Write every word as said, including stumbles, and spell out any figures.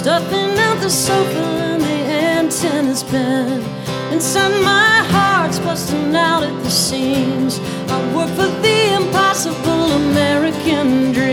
stuffing out the sofa and the antenna's bent. Inside my heart's busting out at the seams. I work for the impossible American dream.